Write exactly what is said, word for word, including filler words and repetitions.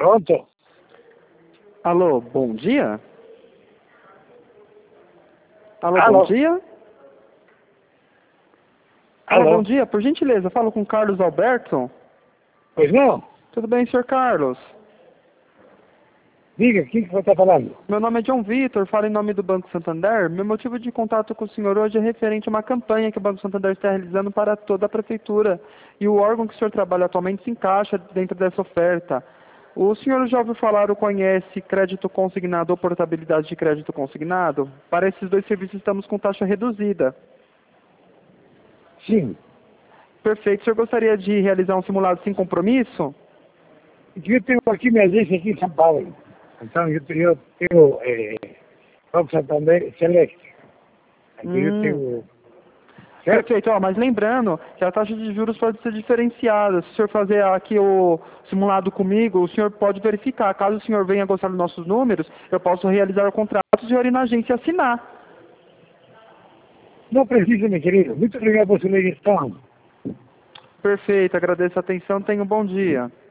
Pronto? Alô, bom dia? Alô, Alô? bom dia? Alô, Alô? bom dia. Por gentileza, falo com Carlos Alberto. Pois não? Tudo bem, senhor Carlos? Diga, o que, que você está falando? Meu nome é John Vitor, falo em nome do Banco Santander. Meu motivo de contato com o senhor hoje é referente a uma campanha que o Banco Santander está realizando para toda a prefeitura. E o órgão que o senhor trabalha atualmente se encaixa dentro dessa oferta. O senhor já ouviu falar ou conhece crédito consignado ou portabilidade de crédito consignado? Para esses dois serviços estamos com taxa reduzida. Sim. Perfeito. O senhor gostaria de realizar um simulado sem compromisso? Eu tenho aqui minha agência aqui em São Paulo. Então eu tenho, eu tenho é, Banco Santander Select. Aqui eu Hum. tenho... Certo? Perfeito. Ó, mas lembrando que a taxa de juros pode ser diferenciada. Se o senhor fazer aqui o simulado comigo, o senhor pode verificar. Caso o senhor venha gostar dos nossos números, eu posso realizar o contrato e o senhor ir na agência assinar. Não precisa, meu querido. Muito obrigado por sua ligação. Perfeito. Agradeço a atenção. Tenha um bom dia.